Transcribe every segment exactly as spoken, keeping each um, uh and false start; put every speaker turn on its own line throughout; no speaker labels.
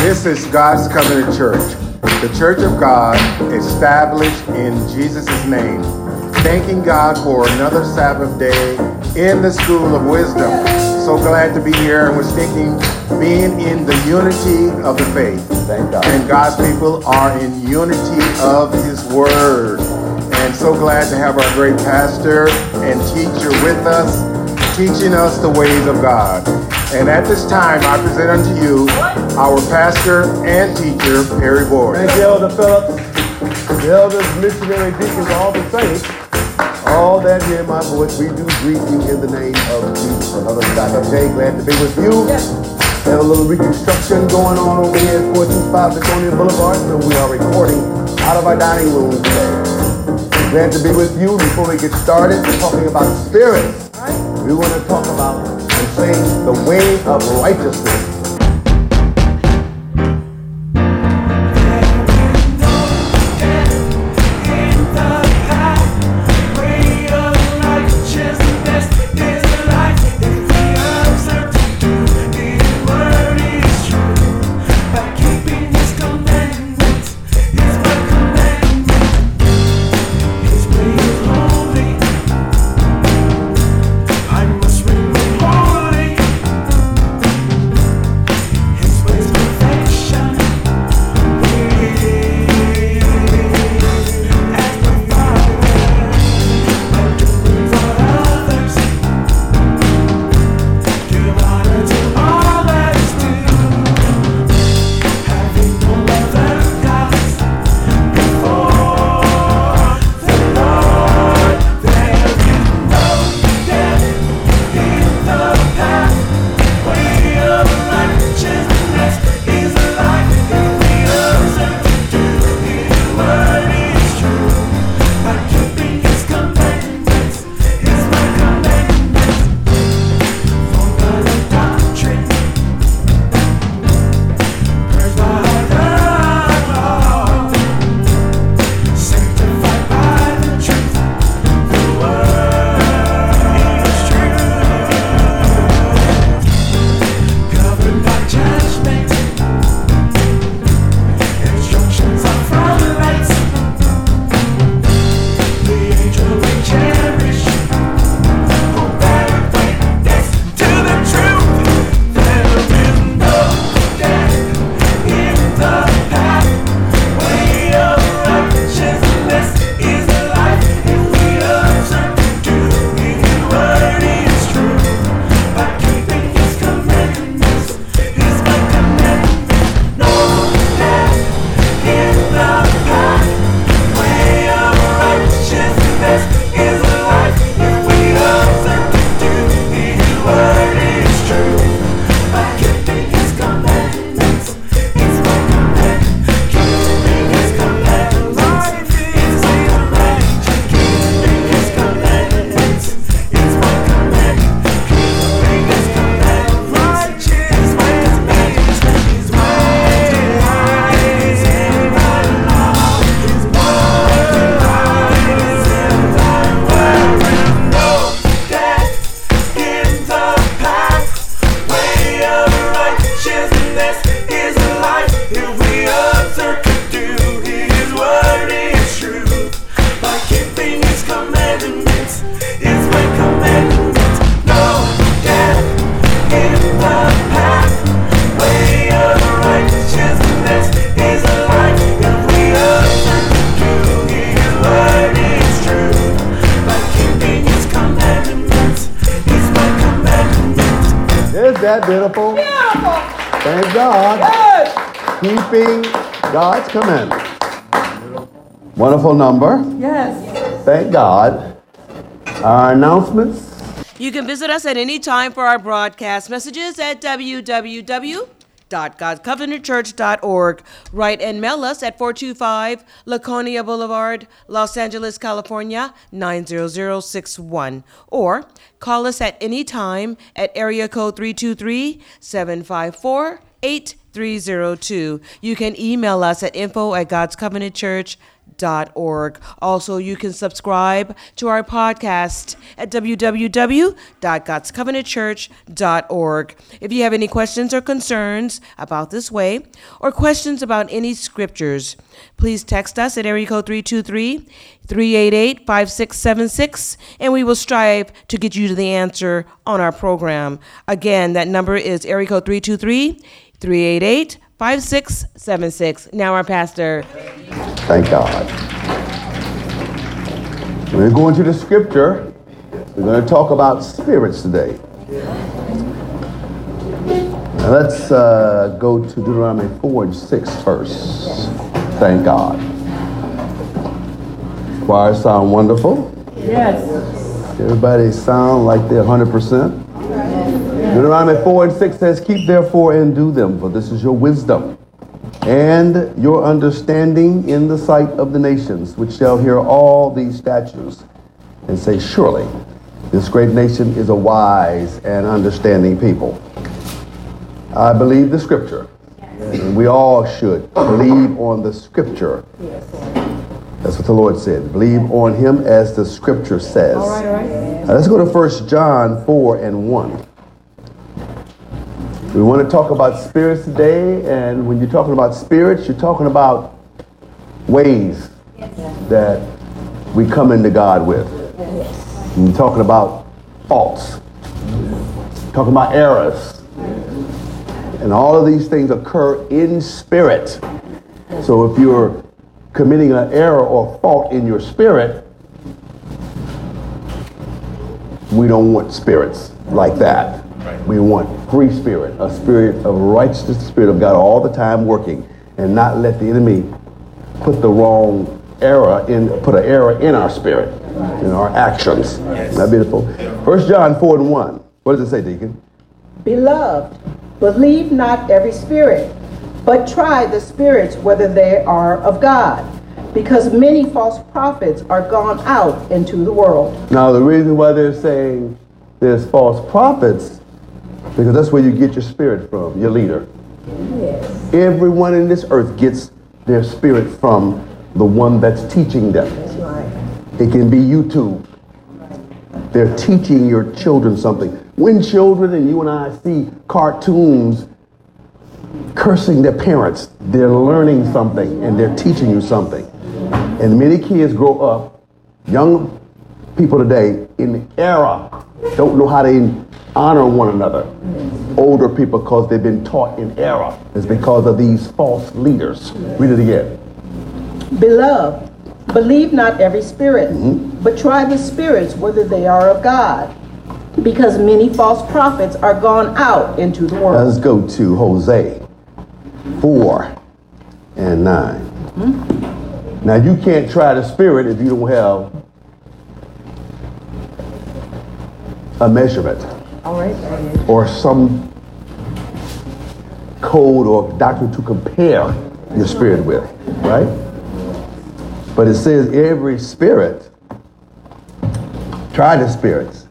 This is God's Covenant Church, the Church of God established in Jesus' name. Thanking God for another Sabbath day in the School of Wisdom. So glad to be here, and we're thinking being in the unity of the faith.
Thank God.
And God's people are in unity of His Word. And so glad to have our great pastor and teacher with us, teaching us the ways of God. And at this time, I present unto you our pastor and teacher, Perry Board.
Thank you, Elder Phillips, the elders, missionary deacons, all the saints, all that hear my voice. We do greet you in the name of Jesus. Another Sabbath day, glad to be with you. We have a little reconstruction going on over here at four two five Laconia Boulevard, so we are recording out of our dining room today. Glad to be with you. Before we get started, we're talking about spirits. We want to talk about and sing the way of righteousness. That beautiful?
Beautiful.
Thank God.
Yes.
Keeping God's commandments. Wonderful number.
Yes.
Thank God. Our announcements.
You can visit us at any time for our broadcast messages at w w w dot god covenant church dot org. Write and mail us at four two five Laconia Boulevard, Los Angeles, California, nine zero zero six one. Or call us at any time at area code three two three, seven five four, eight three zero two. You can email us at info at gods covenant church dot org. Also, you can subscribe to our podcast at w w w dot god's covenant church dot org. If you have any questions or concerns about this way, or questions about any scriptures, please text us at area code three two three, three eight eight, five six seven six, and we will strive to get you to the answer on our program. Again, that number is area code three two three, three eight eight, five six seven six. Now our pastor.
Thank God. We're going to the scripture. We're going to talk about spirits today. Now let's uh, go to Deuteronomy four and six first. Thank God. Choir sound wonderful?
Yes.
Everybody sound like they're one hundred percent? Deuteronomy four and six says, keep therefore and do them, for this is your wisdom and your understanding in the sight of the nations, which shall hear all these statutes and say, surely this great nation is a wise and understanding people. I believe the scripture. And we all should believe on the scripture. That's what the Lord said. Believe on him as the scripture says.
All right, all right.
Now let's go to First John four and one. We want to talk about spirits today, and when you're talking about spirits, you're talking about ways that we come into God with. And you're talking about faults, talking about errors, and all of these things occur in spirit. So if you're committing an error or fault in your spirit, we don't want spirits like that. We want free spirit, a spirit of righteousness, the spirit of God all the time working, and not let the enemy put the wrong error in, put an error in our spirit, in our actions. Yes. Isn't that beautiful? First John four and one. What does it say, Deacon?
Beloved, believe not every spirit, but try the spirits whether they are of God, because many false prophets are gone out into the world.
Now the reason why they're saying there's false prophets, because that's where you get your spirit from, your leader.
Yes.
Everyone in this earth gets their spirit from the one that's teaching them.
That's right.
It can be YouTube. They're teaching your children something. When children and you and I see cartoons cursing their parents, they're learning something and they're teaching you something. And many kids grow up, young people today, in the era, don't know how to honor one another. Older people, because they've been taught in error. It's because of these false leaders. Read it again.
Beloved, believe not every spirit, mm-hmm. but try the spirits whether they are of God, because many false prophets are gone out into the world.
Let's go to Hosea four and nine. Mm-hmm. Now you can't try the spirit if you don't have a measurement.
All right.
Or some code or doctrine to compare your spirit with, right? But it says every spirit, try the spirits,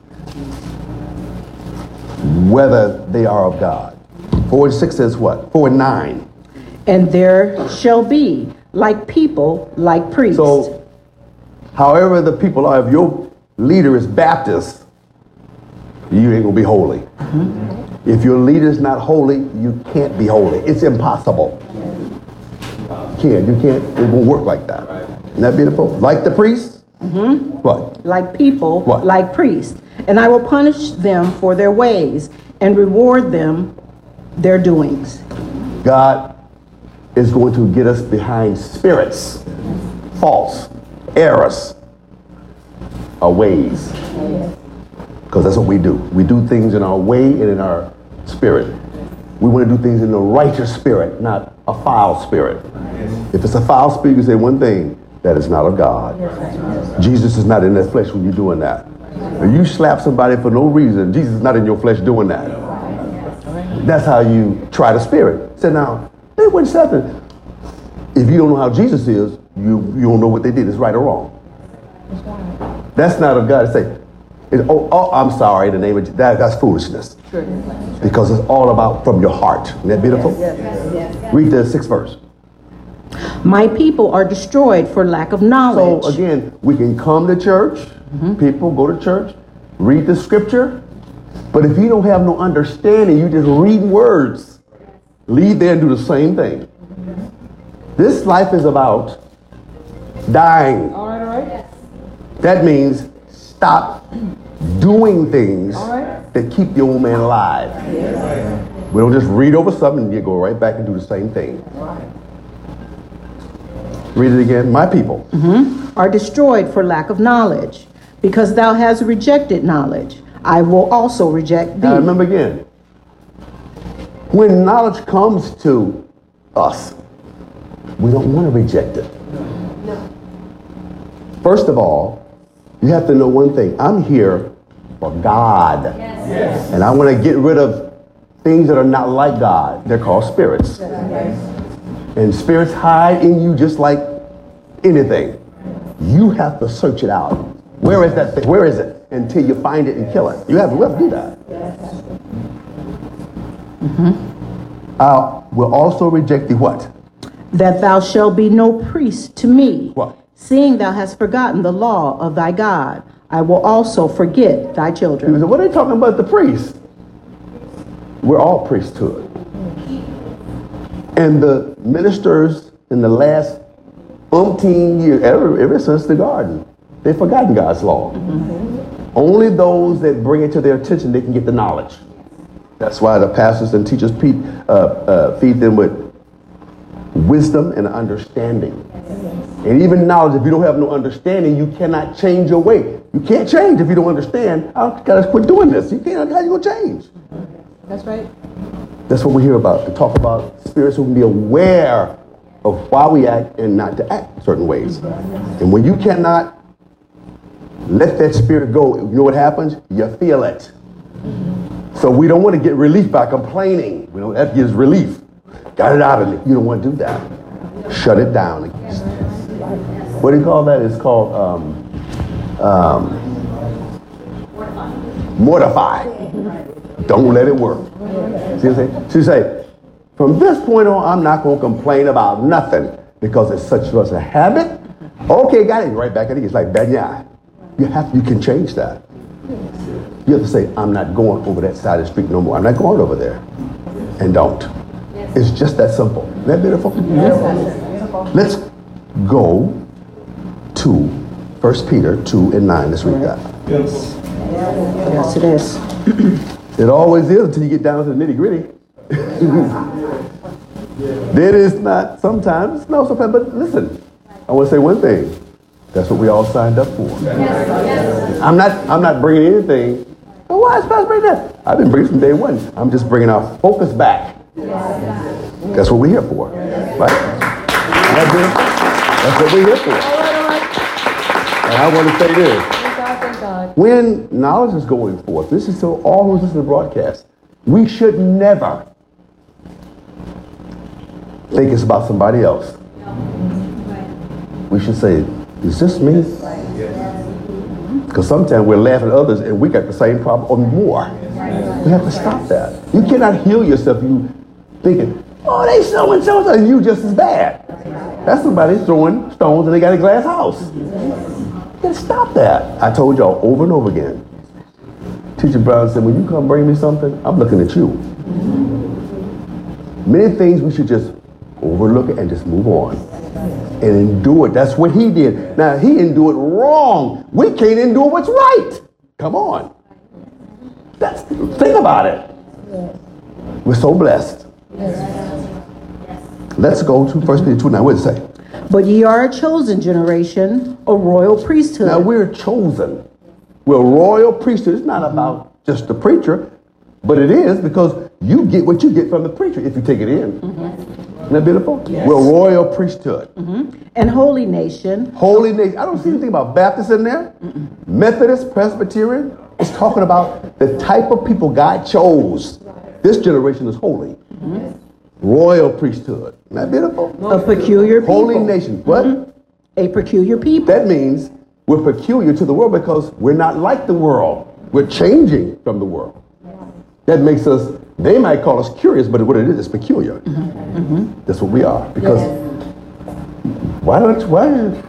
whether they are of God. Four and six says what? Four and nine.
And there shall be like people, like priests.
So, however the people are, if your leader is Baptist, you ain't gonna be holy. Mm-hmm. If your leader's not holy, you can't be holy. It's impossible. You can't, you can't, it won't work like that. Isn't that beautiful? Like the priests?
Mm-hmm.
What?
Like people,
what?
Like priests. And I will punish them for their ways and reward them their doings.
God is going to get us behind spirits, false, errors, our ways. Because that's what we do. We do things in our way and in our spirit. We want to do things in the righteous spirit, not a foul spirit. If it's a foul spirit, you say one thing, that is not of God. Jesus is not in that flesh when you're doing that. If you slap somebody for no reason, Jesus is not in your flesh doing that. That's how you try the spirit. So now, they went something. If you don't know how Jesus is, you, you don't know what they did is right or wrong. That's not of God. Say, It, oh, oh, I'm sorry, in the name of Jesus. That, that's foolishness. Sure. Because it's all about from your heart. Isn't that beautiful?
Yes, yes, yes.
Read the sixth verse.
My people are destroyed for lack of knowledge.
So again, we can come to church, mm-hmm. people go to church, read the scripture, but if you don't have no understanding, you just read words, leave there and do the same thing. This life is about dying.
All right, all right.
That means stop doing things
right.
that keep the old man alive. Yes. We don't just read over something and you go right back and do the same thing. Right. Read it again. My people
mm-hmm. are destroyed for lack of knowledge, because thou hast rejected knowledge. I will also reject thee.
Now remember again, when knowledge comes to us, we don't want to reject it. No. First of all, you have to know one thing. I'm here for God. Yes. Yes. And I want to get rid of things that are not like God. They're called spirits. Yes. And spirits hide in you just like anything. You have to search it out. Where is that thing? Where is it? Until you find it and kill it. You have, you have to do that. Yes. Mm-hmm. I will also reject the what?
That thou shalt be no priest to me.
What?
Seeing thou hast forgotten the law of thy God, I will also forget thy children.
Said, what are they talking about the priest? We're all priesthood. And the ministers in the last umpteen years, ever, ever since the garden, they've forgotten God's law. Mm-hmm. Only those that bring it to their attention, they can get the knowledge. That's why the pastors and teachers feed, uh, uh, feed them with wisdom and understanding. And even knowledge. If you don't have no understanding, you cannot change your way. You can't change if you don't understand. I gotta quit doing this. You can't. How you gonna change?
That's right.
That's what we hear about. We talk about spirits who can be aware of why we act and not to act certain ways. And when you cannot let that spirit go, you know what happens? You feel it. So we don't want to get relief by complaining. We don't. That gives relief. Got it out of me. You don't want to do that. Shut it down. What do you call that? It's called um, um, mortify. Don't let it work. See what I'm saying? She say, from this point on, I'm not going to complain about nothing because it's such a habit. Okay, got it. Right back at it. It's like bad eye. You have. You can change that. You have to say, I'm not going over that side of the street no more. I'm not going over there. And don't. It's just that simple. Isn't that beautiful? Yes. Let's go to First Peter two and nine. Let's read that.
Yes. Yes, it is.
It always is until you get down to the nitty gritty. Then it's not sometimes. No, sometimes. But listen, I want to say one thing. That's what we all signed up for. Yes. Yes. I'm not. I'm not bringing anything. Oh, why is Pastor bringing that? I've been bringing from day one. I'm just bringing our focus back. Yes. That's what we're here for, right? That's what we're here for. And I want to say this. Thank God, thank God. When knowledge is going forth, this is so all who's listening to the broadcast, we should never think it's about somebody else. We should say, is this me? Because sometimes we're laughing at others and we got the same problem or more. We have to stop that. You cannot heal yourself you thinking, oh, they so and so and you just as bad. That's somebody throwing stones and they got a glass house. You gotta stop that. I told y'all over and over again. Teacher Brown said, when you come bring me something, I'm looking at you. Many things we should just overlook it and just move on. And endure it. That's what he did. Now, he endured wrong. We can't endure what's right. Come on. That's, think about it. We're so blessed. Let's go to First Peter two nine. What does it say?
But ye are a chosen generation, a royal priesthood.
Now, we're chosen. We're a royal priesthood. It's not about just the preacher, but it is because you get what you get from the preacher if you take it in. Mm-hmm. Isn't that beautiful? Yes. We're a royal priesthood.
Mm-hmm. And holy nation.
Holy nation. I don't see anything about Baptist in there. Mm-mm. Methodist, Presbyterian. It's talking about the type of people God chose. This generation is holy. Mm-hmm. Royal priesthood. Isn't that beautiful?
A peculiar people.
Holy nation. What?
Mm-hmm. A peculiar people.
That means we're peculiar to the world because we're not like the world. We're changing from the world. That makes us, they might call us curious, but what it is, is peculiar. Mm-hmm. Mm-hmm. That's what we are. Because yes. why don't you, why,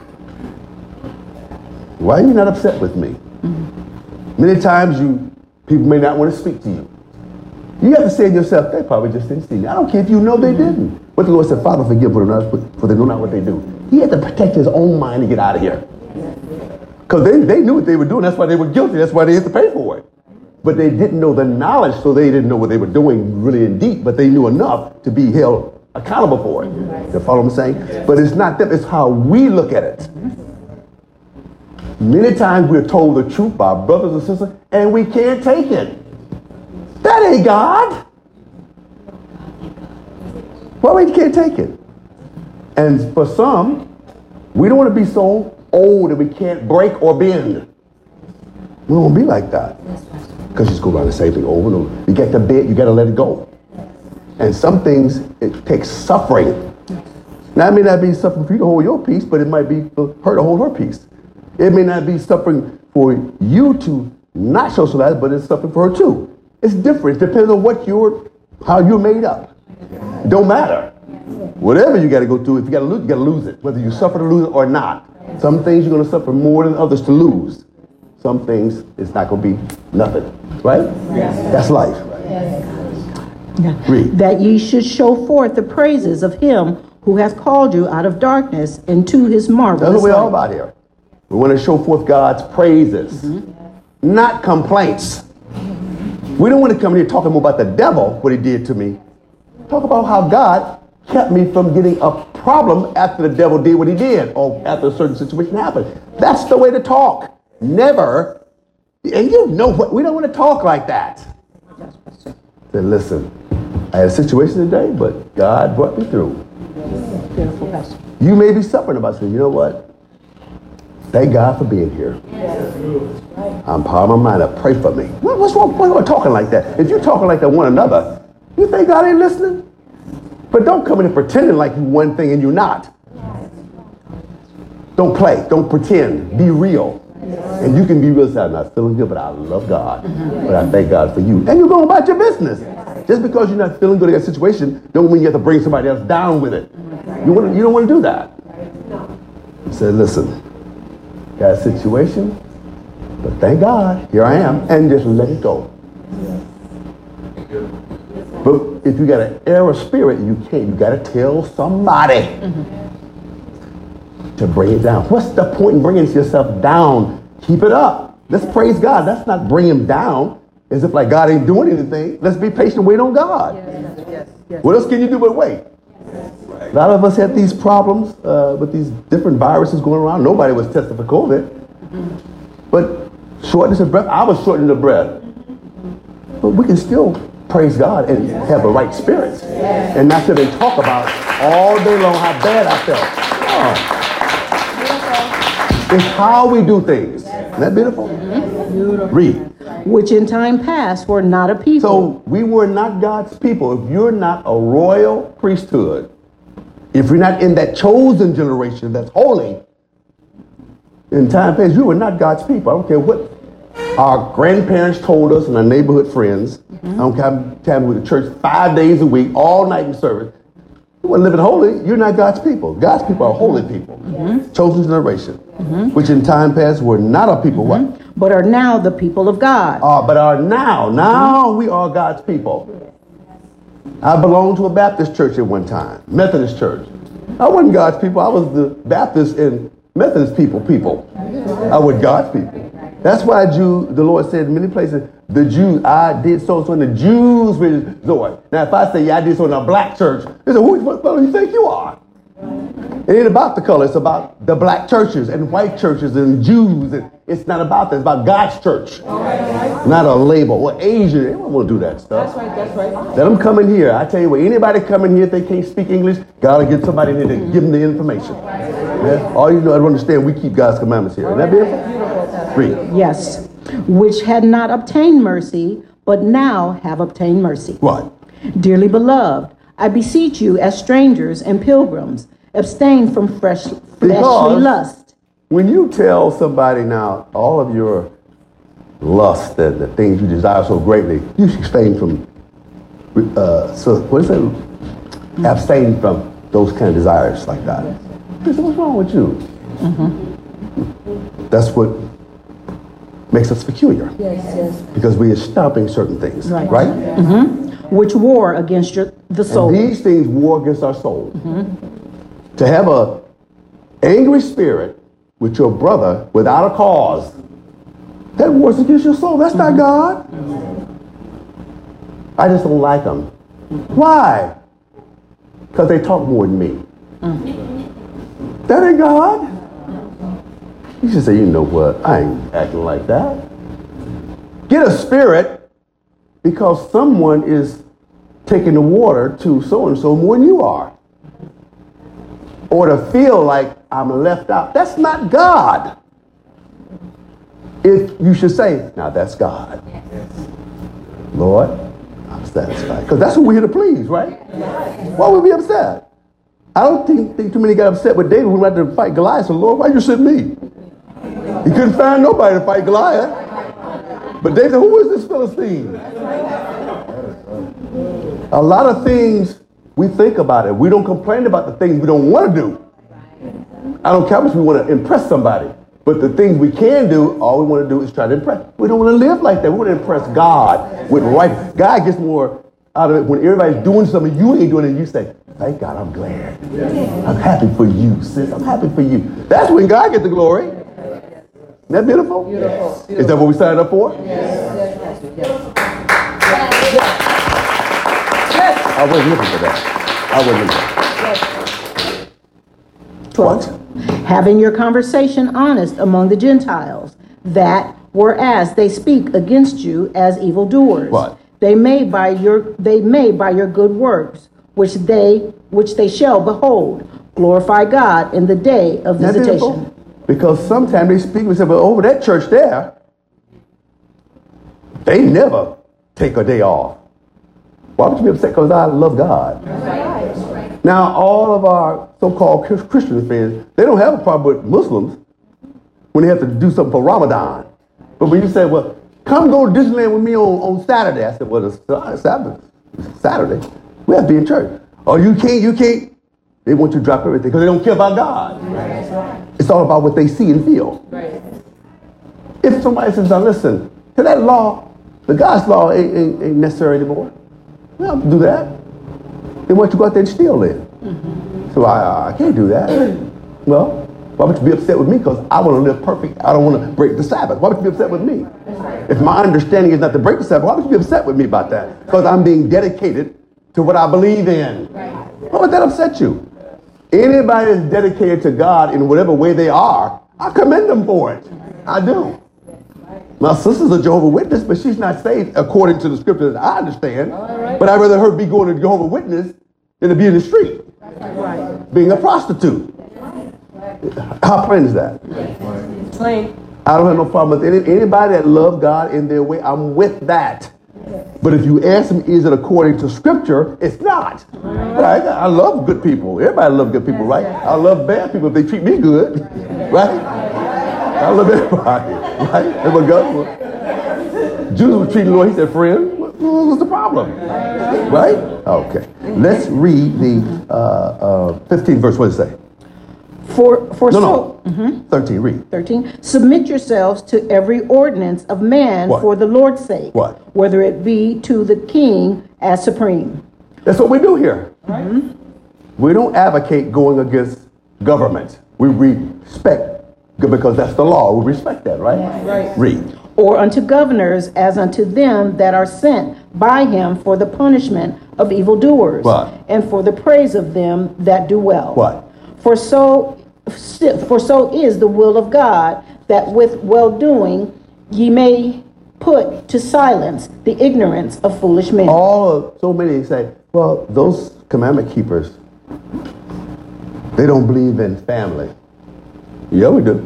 why are you not upset with me? Mm-hmm. Many times you people may not want to speak to you. You have to say to yourself, they probably just didn't see me. I don't care if you know they didn't. But the Lord said, Father, forgive them, for they know not what they do. He had to protect his own mind to get out of here. Because they, they knew what they were doing. That's why they were guilty. That's why they had to pay for it. But they didn't know the knowledge, so they didn't know what they were doing really in deep. But they knew enough to be held accountable for it. You follow what I'm saying? But it's not them. It's how we look at it. Many times we're told the truth by our brothers and sisters, and we can't take it. That ain't God. Well, we can't take it. And for some, we don't want to be so old that we can't break or bend. We don't want to be like that. Because you just go around the same thing over and over. You get to bed, you got to let it go. And some things, it takes suffering. Now, it may not be suffering for you to hold your peace, but it might be for her to hold her peace. It may not be suffering for you to not socialize, but it's suffering for her too. It's different. It depends on what you're, how you're made up. It don't matter. Whatever you got to go through, if you got to lose, you got to lose it. Whether you suffer to lose it or not. Some things you're going to suffer more than others to lose. Some things it's not going to be nothing. Right? Yes. That's life.
Yes.
Read.
That ye should show forth the praises of him who hath called you out of darkness into his marvelous light.
That's what we're all about here. We want to show forth God's praises, mm-hmm. not complaints. We don't want to come here talking more about the devil, what he did to me. Talk about how God kept me from getting a problem after the devil did what he did, or after a certain situation happened. That's the way to talk. Never, and you know what, we don't want to talk like that. Say, listen, I had a situation today, but God brought me through. You may be suffering about saying, you know what? Thank God for being here. I'm part of my mind to pray for me. What, what's wrong? Why are we talking like that? If you're talking like that one another, you think God ain't listening? But don't come in and pretending like you one thing and you're not. Don't play. Don't pretend. Be real. And you can be real. I'm not feeling good, but I love God. But I thank God for you. And you're going about your business. Just because you're not feeling good in that situation, don't mean you have to bring somebody else down with it. You want to, you don't want to do that. You say, listen, got a situation, but thank God, here I am, and just let it go. But if you got an error spirit, you can't. You got to tell somebody mm-hmm. to bring it down. What's the point in bringing yourself down? Keep it up. Let's praise God. That's not bring him down as if like God ain't doing anything. Let's be patient and wait on God. Yes, yes, yes. What else can you do but wait? A lot of us had these problems uh, with these different viruses going around. Nobody was tested for COVID. Mm-hmm. But shortness of breath, I was shortening of breath. But we can still praise God and yes. have the right spirits. Yes. And not sit and talk about all day long how bad I felt. Oh. It's how we do things. Yes. Isn't that beautiful? Mm-hmm. Beautiful. Read.
Which in time past were not a people.
So we were not God's people. If you're not a royal priesthood, if you're not in that chosen generation that's holy, in time past, you were not God's people. I don't care what our grandparents told us and our neighborhood friends. Mm-hmm. I don't care how time we were to church five days a week, all night in service. You weren't living holy. You're not God's people. God's people are holy people. Mm-hmm. Chosen generation, mm-hmm. which in time past were not a people. Mm-hmm. What?
But are now the people of God.
Uh, but are now. Now mm-hmm. we are God's people. I belonged to a Baptist church at one time, Methodist church. I wasn't God's people. I was the Baptist and Methodist people people. I was God's people. That's why Jew, the Lord said in many places, the Jews, I did so so in the Jews with Lord. Now if I say, yeah, I did so in a black church, they say, who do you think you are? It ain't about the color. It's about the black churches and white churches and Jews. And it's not about that. It's about God's church. Right. Not a label. Or Asian. They don't want to do that stuff. That's right. That's right. Let them come in here. I tell you what, anybody come in here, if they can't speak English, God will get somebody in here to mm-hmm. give them the information. Yeah? All you know, I don't understand, we keep God's commandments here. Isn't that beautiful? Read.
Yes. Which had not obtained mercy, but now have obtained mercy.
What?
Dearly beloved, I beseech you as strangers and pilgrims, abstain from fresh fleshly lust.
When you tell somebody now all of your lust and the things you desire so greatly, you should abstain from, uh, so what is it? Mm-hmm. Abstain from those kind of desires like that. He said, what's wrong with you? Mm-hmm. That's what makes us peculiar.
Yes, yes.
Because we are stopping certain things, right?
Right.
right?
Mm-hmm. Which war against your, the soul.
And these things war against our soul. Mm-hmm. To have a angry spirit with your brother without a cause, that wars against your soul. That's mm-hmm. not God. Mm-hmm. I just don't like them. Mm-hmm. Why? Because they talk more than me. Mm-hmm. That ain't God. You should say, you know what? I ain't acting like that. Get a spirit because someone is taking the water to so-and-so more than you are. Or to feel like I'm left out. That's not God. If you should say, now that's God. Lord, I'm satisfied. Because that's who we're here to please, right? Why would we be upset? I don't think, think too many got upset with David when we had to fight Goliath. So, Lord, why you send me? He couldn't find nobody to fight Goliath. But David said, who is this Philistine? A lot of things we think about it. We don't complain about the things we don't want to do. I don't care how much we want to impress somebody. But the things we can do, all we want to do is try to impress. We don't want to live like that. We want to impress God with right. God gets more out of it when everybody's doing something you ain't doing it and you say, thank God, I'm glad. I'm happy for you, sis. I'm happy for you. That's when God gets the glory. Isn't that beautiful? Beautiful. Is that what we signed up for? Yes. Yes. I wasn't looking for that. I wasn't looking.
twelve. What? Having your conversation honest among the Gentiles, that whereas they speak against you as evildoers,
what?
They may by your they may by your good works, which they which they shall behold, glorify God in the day of visitation.
Because sometimes they speak and say, well, over that church there, they never take a day off. Why would you be upset? Because I love God. Right. Right. Now, all of our so-called Christian friends, they don't have a problem with Muslims when they have to do something for Ramadan. But when you say, well, come go to Disneyland with me on, on Saturday. I said, well, it's Sabbath. Saturday. We have to be in church. Oh, you can't, you can't. They want you to drop everything because they don't care about God. Right. It's all about what they see and feel. Right. If somebody says, now listen, to that law, the God's law ain't, ain't, ain't necessary anymore. We don't have to do that. They want you to go out there and steal then. Mm-hmm. So I, I can't do that. Well, why would you be upset with me? Because I want to live perfect. I don't want to break the Sabbath. Why would you be upset with me? If my understanding is not to break the Sabbath, why would you be upset with me about that? Because I'm being dedicated to what I believe in. Why would that upset you? Anybody that's dedicated to God in whatever way they are, I commend them for it. I do. My sister's a Jehovah's Witness, but she's not saved according to the scripture that I understand. But I'd rather her be going to Jehovah's Witness than to be in the street, being a prostitute. How plain is that?
Plain.
I don't have no problem with any, anybody that loves God in their way. I'm with that. But if you ask them, is it according to scripture? It's not. Right? I love good people. Everybody loves good people, right? I love bad people if they treat me good, right? I love everybody, right? And what God, Judas was treating the Lord. He said, "Friend, what was the problem?" Right? Okay. Let's read the uh, uh, fifteenth verse. What does it say?
For for
no,
so
no.
Mm-hmm.
thirteen. Read.
thirteen. Submit yourselves to every ordinance of man
What?
for the Lord's sake.
What?
Whether it be to the king as supreme.
That's what we do here.
Mm-hmm.
We don't advocate going against government. We respect because that's the law. We respect that, right?
Right.
Read.
Or unto governors as unto them that are sent by him for the punishment of evildoers.
What?
And for the praise of them that do well.
What?
For so for so is the will of God, that with well-doing ye may put to silence the ignorance of foolish men.
All of, so many say, well, those commandment keepers, they don't believe in family. Yeah, we do.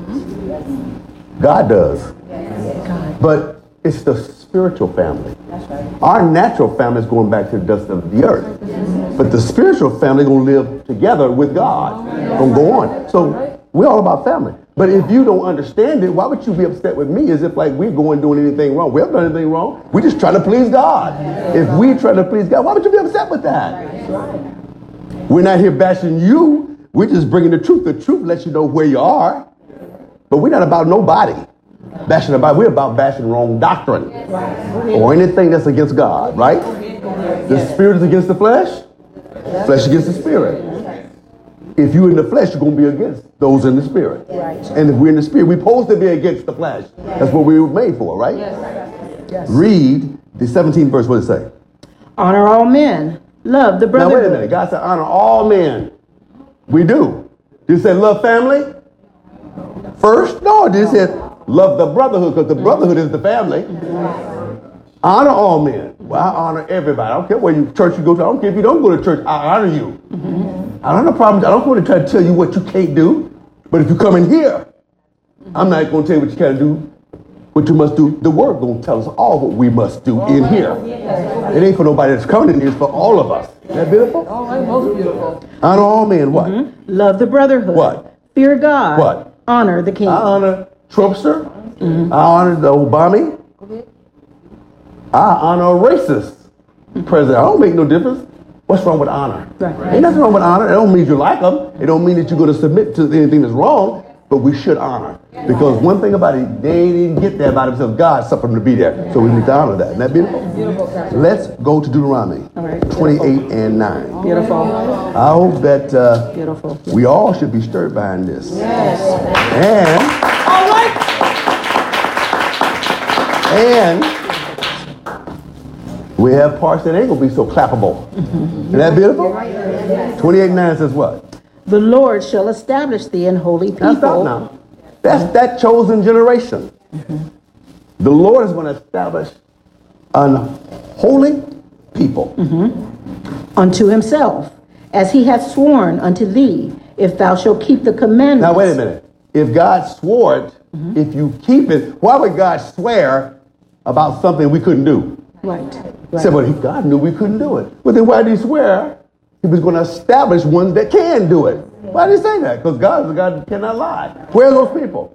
God does. But it's the spiritual family. That's right. Our natural family is going back to the dust of the earth. But the spiritual family is going to live together with God. Going to go on. So we're all about family. But if you don't understand it, why would you be upset with me as if like we're going doing anything wrong? We haven't done anything wrong. We're just trying to please God. If we try to please God, why would you be upset with that? We're not here bashing you. we're just bringing the truth. The truth lets you know where you are. But we're not about nobody bashing about. We're about bashing wrong doctrine or anything that's against God, right? The spirit is against the flesh. Flesh against the spirit. If you're in the flesh, you're going to be against those in the spirit. And if we're in the spirit, we're supposed to be against the flesh. That's what we were made for, right? Yes. Read the seventeenth verse. What does it say?
Honor all men. Love the brotherhood.
Now, wait a minute. God said honor all men. We do. Did it say love family first? No, it just said love the brotherhood, because the brotherhood is the family. Honor all men. Well, I honor everybody. I don't care where you church you go to. I don't care if you don't go to church. I honor you. Mm-hmm. I don't have no problem. I don't want to try to tell you what you can't do. But if you come in here, I'm not going to tell you what you can't do, what you must do. The word going to tell us all what we must do in here. It ain't for nobody that's coming in here. It's for all of us. Isn't that beautiful? Oh, that's most beautiful. Honor all men. What?
Mm-hmm. Love the brotherhood.
What?
Fear God.
What?
Honor the king.
I honor Trumpster. Mm-hmm. I honor the Obama. I honor a racist president. I don't make no difference. What's wrong with honor? Right. Ain't nothing wrong with honor. It don't mean you like them. It don't mean that you're going to submit to anything that's wrong. But we should honor. Because one thing about it, they didn't get there by themselves. God suffered them to be there. So we need to honor that. Isn't that beautiful? Beautiful. Let's go to Deuteronomy right. twenty-eight and nine. Beautiful. I hope that uh, Beautiful. we all should be stirred behind this. Yes. And, all right. And we have parts that ain't going to be so clappable. Mm-hmm. Isn't that beautiful? twenty-eight nine says what?
The Lord shall establish thee in holy people.
Now, now. That's that chosen generation. Mm-hmm. The Lord is going to establish an holy people.
Mm-hmm. Unto himself, as he hath sworn unto thee, if thou shalt keep the commandments.
Now, wait a minute. If God swore it, mm-hmm. if you keep it, why would God swear about something we couldn't do?
Right. right.
Said, well, God knew we couldn't do it. But then why did he swear he was going to establish ones that can do it? Why did he say that? Because God is a God that cannot lie. Where are those people?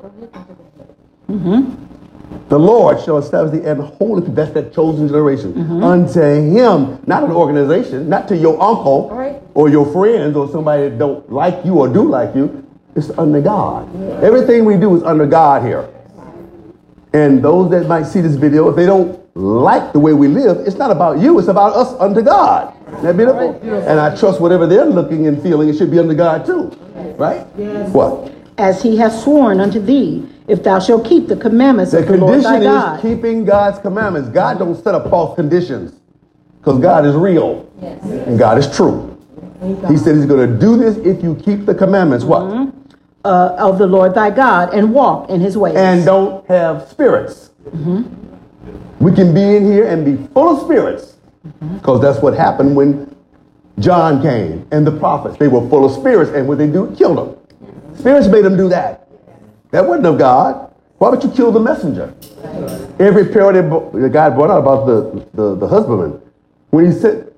Mm-hmm. The Lord shall establish the and holy people. That's that chosen generation. Mm-hmm. Unto him, not an organization, not to your uncle right. or your friends or somebody that don't like you or do like you. It's under God. Yeah. Everything we do is under God here. And those that might see this video, if they don't like the way we live, it's not about you, it's about us under God. Isn't that beautiful? Right, beautiful? And I trust whatever they're looking and feeling, it should be under God too. Right? Yes. What?
As he has sworn unto thee, if thou shalt keep the commandments
the
of the Lord thy God.
The condition is keeping God's commandments. God don't set up false conditions. Because God is real. Yes. And God is true. He said he's going to do this if you keep the commandments. What?
Mm-hmm. uh, of the Lord thy God, and walk in his ways.
And don't have spirits. Mm-hmm. We can be in here and be full of spirits, because mm-hmm. that's what happened when John came and the prophets. They were full of spirits, and what they do, killed them. Spirits made them do that. That wasn't of God. Why would you kill the messenger? Every parable the guy brought out about the, the, the husbandman, when he sent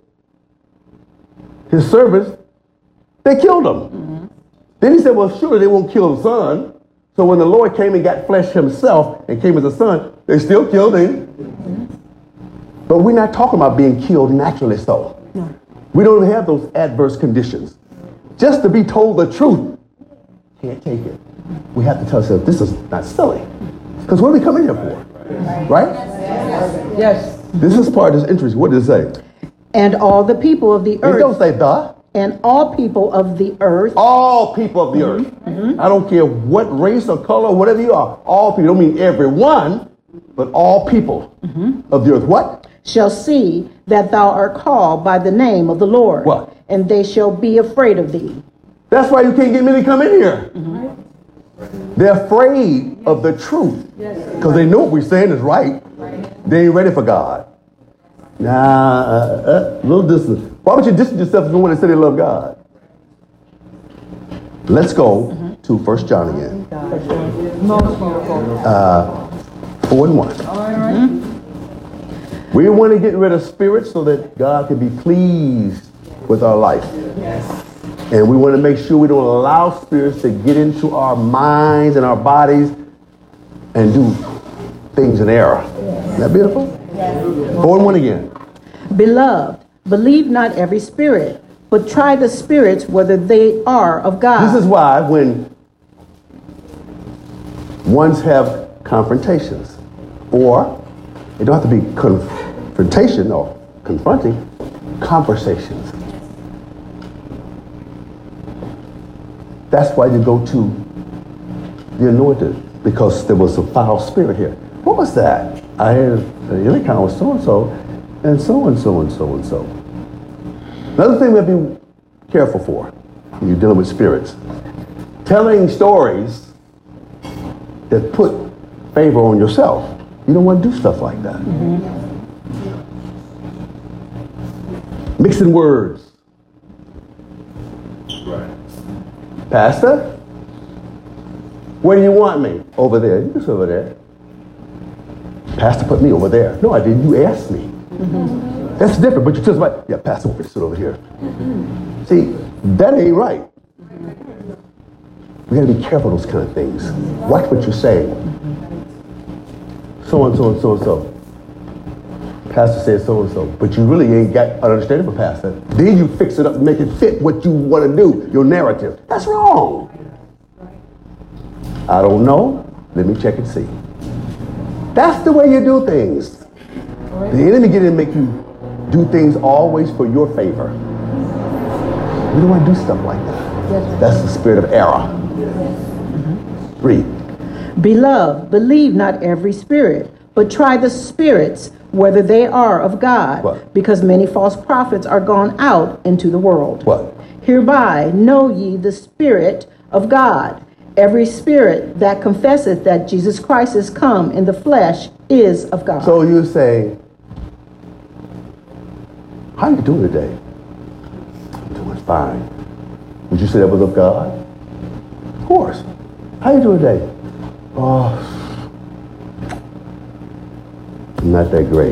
his servants, they killed him. Mm-hmm. Then he said, well, surely they won't kill the son. So when the Lord came and got flesh himself and came as a son, they still killed him. Mm-hmm. But we're not talking about being killed naturally so. No. We don't have those adverse conditions. Just to be told the truth, can't take it. We have to tell ourselves, this is not silly. Because what are we coming here for? Right?
Yes.
This is part that's interesting. What does it say?
And all the people of the earth.
It don't say the.
And all people of the earth.
All people of the mm-hmm. earth. Mm-hmm. I don't care what race or color or whatever you are. All people. Don't mean everyone, but all people mm-hmm. of the earth. What?
Shall see that thou art called by the name of the Lord.
What?
And they shall be afraid of thee.
That's why you can't get many to come in here. Mm-hmm. They're afraid of the truth. Because they know what we're saying is right. They ain't ready for God. Nah, uh, uh, little distance. Why would you distance yourself from someone that say they love God? Let's go mm-hmm. to First John again. Uh, four and one. Mm-hmm. We want to get rid of spirits so that God can be pleased with our life. Yes. And we want to make sure we don't allow spirits to get into our minds and our bodies and do things in error. Isn't that beautiful? Yes. Four and one again.
Beloved, believe not every spirit, but try the spirits whether they are of God.
This is why when ones have confrontations, or it don't have to be confrontation or confronting, conversations. That's why you go to the anointed, because there was a foul spirit here. What was that? I had an encounter with so-and-so, and so-and-so, and so-and-so. Another thing we have to be careful for when you're dealing with spirits. Telling stories that put favor on yourself. You don't want to do stuff like that. Mm-hmm. Mixing words. Right. Pastor, where do you want me? Over there. You just over there. Pastor put me over there. No, I didn't. You asked me. Mm-hmm. That's different, but you just like, yeah, Pastor want me to sit over here. Mm-hmm. See, that ain't right. We gotta be careful of those kind of things. Watch what you say. So and so and so and so. Pastor says so and so, but you really ain't got an understanding for pastor. Then you fix it up and make it fit what you want to do, your narrative. That's wrong. I don't know. Let me check and see. That's the way you do things. The enemy get in and make you do things always for your favor. We don't want to do stuff like that. That's the spirit of error. Read.
Beloved, believe not every spirit, but try the spirits whether they are of God.
What?
Because many false prophets are gone out into the world.
What?
Hereby know ye the Spirit of God. Every spirit that confesseth that Jesus Christ is come in the flesh is of God.
So you say, how you doing today? I'm doing fine. Would you say that was of God? Of course. How you doing today? Oh, not that great.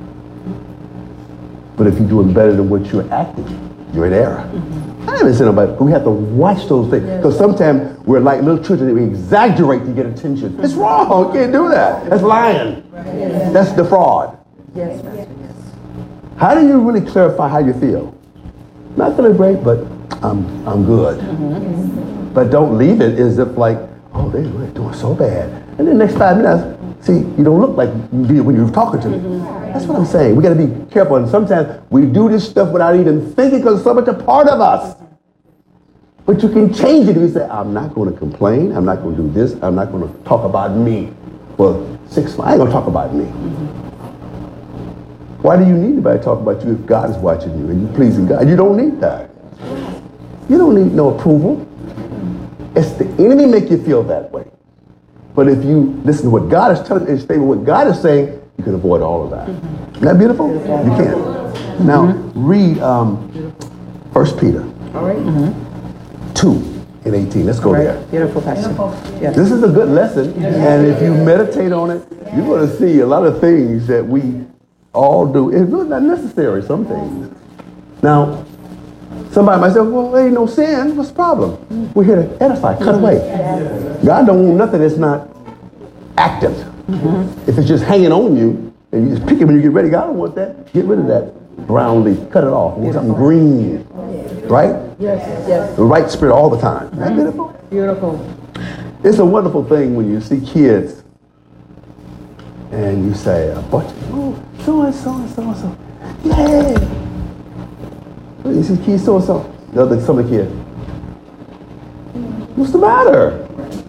But if you're doing better than what you're acting, you're in error. Mm-hmm. I haven't said nobody, but we have to watch those things. Because yes. Sometimes we're like little children that we exaggerate to get attention. Mm-hmm. It's wrong. You can't do that. That's lying. Right. Yes. That's the fraud. Yes, yes. How do you really clarify how you feel? Not feeling great, but I'm I'm good. Mm-hmm. But don't leave it as if like, oh, they're really doing so bad. And then next five minutes, see, you don't look like you did when you were talking to me. Mm-hmm. That's what I'm saying. We got to be careful. And sometimes we do this stuff without even thinking because it's so much a part of us. But you can change it if you say, I'm not going to complain. I'm not going to do this. I'm not going to talk about me. Well, six months, I ain't going to talk about me. Mm-hmm. Why do you need anybody to talk about you if God is watching you and you're pleasing God? You don't need that. You don't need no approval. It's the enemy make you feel that way. But if you listen to what God is telling you, stay with what God is saying, you can avoid all of that. Mm-hmm. Isn't that beautiful? You can. Mm-hmm. Now, read um, First Peter
all right. mm-hmm.
two and eighteen. Let's go right. there.
Beautiful, Pastor. Yeah.
This is a good lesson. Yes. And if you meditate on it, you're going to see a lot of things that we all do. It's really not necessary, some things. Now, somebody might say, well, there ain't no sin. What's the problem? We're here to edify, cut away. God don't want nothing that's not active. Mm-hmm. If it's just hanging on you, and you just pick it when you get ready, God don't want that. Get rid of that brown leaf. Cut it off. Want something green. Right?
Yes, yes.
The right spirit all the time. Isn't that beautiful?
Beautiful.
It's a wonderful thing when you see kids and you say, a bunch of, oh, so-and-so and so-and-so. Yeah. You see kids so-and-so. The other, some of the kids. What's the matter?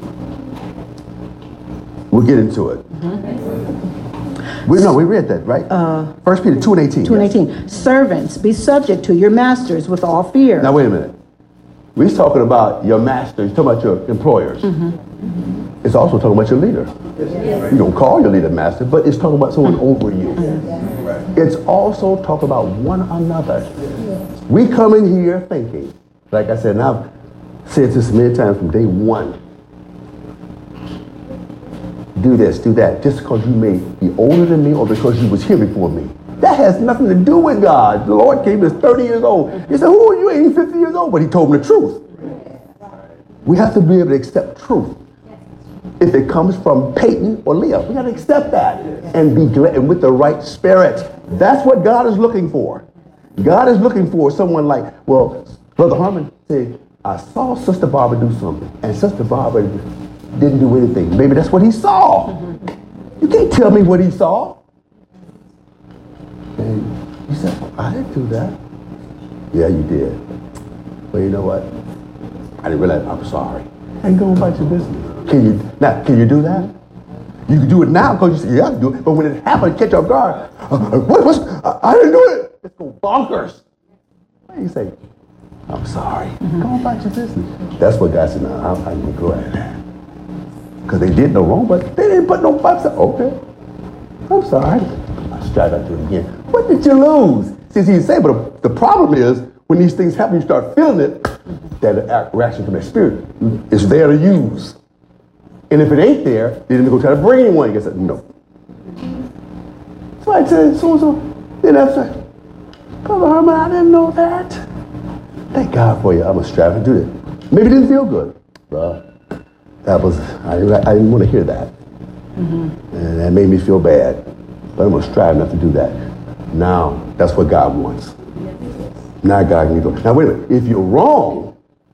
We'll get into it. Mm-hmm. We, no, we read that, right? Uh, First Peter two and eighteen.
two and eighteen. Servants, be subject to your masters with all fear.
Now, wait a minute. We're talking about your master. You're talking about your employers. Mm-hmm. Mm-hmm. It's also talking about your leader. Yes. You don't call your leader master, but it's talking about someone mm-hmm. over you. Mm-hmm. It's also talking about one another. Yes. We come in here thinking, like I said, and I've said this many times from day one, do this, do that, just because you may be older than me or because you was here before me. That has nothing to do with God. The Lord came as thirty years old. He said, who are you? Ain't fifty years old, but he told me the truth. We have to be able to accept truth. If it comes from Peyton or Leah, we got to accept that and be glad and with the right spirit. That's what God is looking for. God is looking for someone like, well, Brother Harmon said, I saw Sister Barbara do something, and Sister Barbara didn't do anything. Maybe that's what he saw. Mm-hmm. You can't tell me what he saw. And he said, I didn't do that. Yeah, you did. Well, you know what? I didn't realize. I'm sorry. And go about your business. Can you now? Can you do that? You can do it now because you say, yeah, I can do it. But when it happens, catch off guard. Uh, what was? I, I didn't do it. Let's go bonkers. What do you say? I'm sorry. Mm-hmm. Go about your business. That's what God said. No, I'm not going to go at that. Because they did no wrong, but they didn't put no five. Okay. I'm sorry. I strive not to do it again. What did you lose? See, see, you say, but the problem is when these things happen, you start feeling it. That reaction from that spirit is there to use. And if it ain't there, then they go try to bring anyone. You say, no. So I said, so and so. Then I said, Brother Herman, I didn't know that. Thank God for you. I'm going to strive to do that. Maybe it didn't feel good. Well, that was, I, I didn't want to hear that. Mm-hmm. And that made me feel bad. But I'm going to strive not to do that. Now, that's what God wants. Now God can go. Now wait a minute. If you're wrong,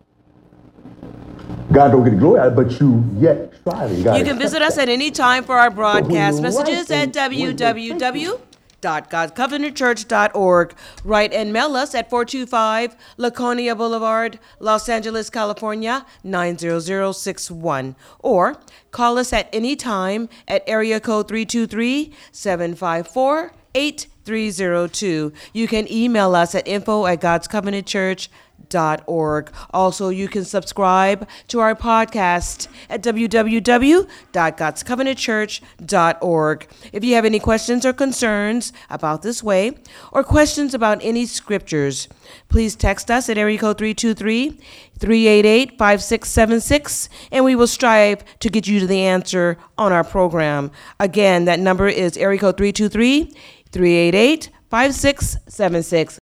God don't get the glory out of it, but you yet striving. God
you can visit us at any time for our broadcast messages
right,
at w w w dot god's covenant church dot org. Write and mail us at four two five Laconia Boulevard, Los Angeles, California, nine zero zero six one. Or call us at any time at area code three two three, seven five four, eight three zero two. You can email us at info at god's covenant church dot org. Also, you can subscribe to our podcast at w w w dot god's covenant church dot org. If you have any questions or concerns about this way, or questions about any scriptures, please text us at area code three two three, three eight eight, five six seven six, and we will strive to get you to the answer on our program. Again, that number is area code three two three, three eight eight, five six seven six.